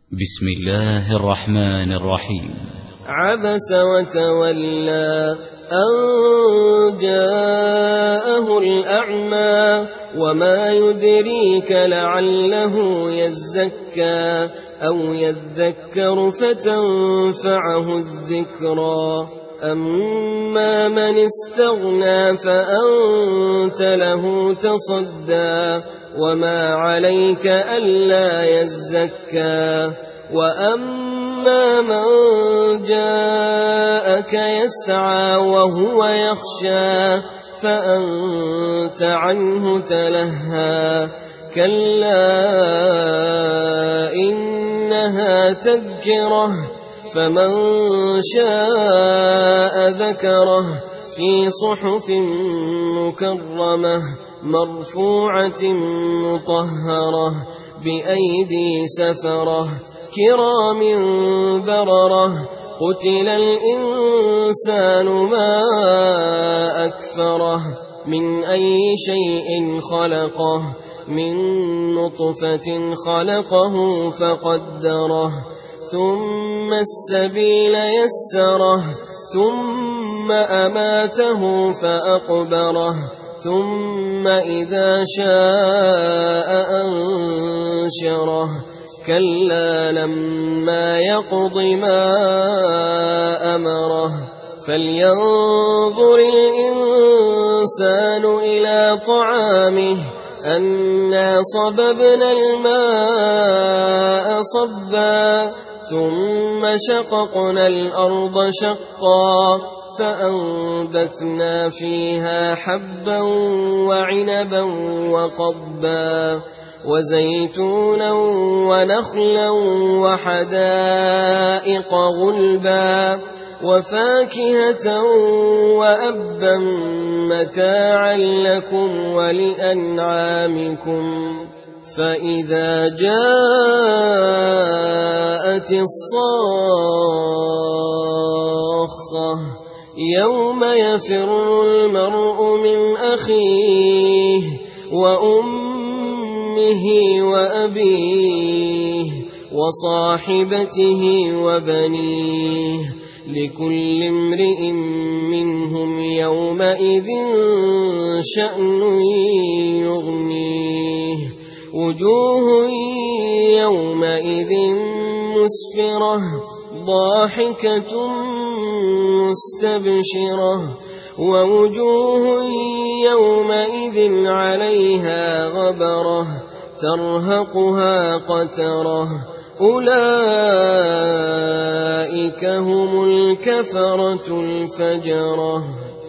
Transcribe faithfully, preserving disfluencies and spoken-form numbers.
بسم الله الرحمن الرحيم. عبس وتولى أن جاءه الأعمى وما يدريك لعله يزكى أو يذكر فتنفعه الذكرى أما من استغنى فأنت له تصدى وما عليك ألا يزكى وأما من جاءك يسعى وهو يخشى فأنت عنه تلهى كلا إنها تذكرة فمن شاء ذكره في صحف مكرمة مرفوعة مطهرة بأيدي سفرة كرام بررة قتل الإنسان ما أكفره من أي شيء خلقه من نطفة خلقه فقدره ثم السبيل يسره ثم أماته فأقبره ثم إذا شاء أنشره كلا لما يقض ما أمره فلينظر الإنسان إلى طعامه أنا صببنا الماء صبا ثم شققنا الأرض شقا فأنبتنا فيها حبا وعنبا وقضبا وزيتونا ونخلا وحدائق غلبا وفاكهة وأبا متاعا لكم ولأنعامكم فإذا جاءت الصاخة يوم يفر المرء من أخيه وأمه وأبيه وصاحبته وبنيه لكل امرئ منهم يومئذ شأن يغنيه وجوه يومئذ مسفرة ضاحكة مستبشرة ووجوه يومئذ عليها غبرة ترهقها قترة أولئك هم الكفرة الفجرة.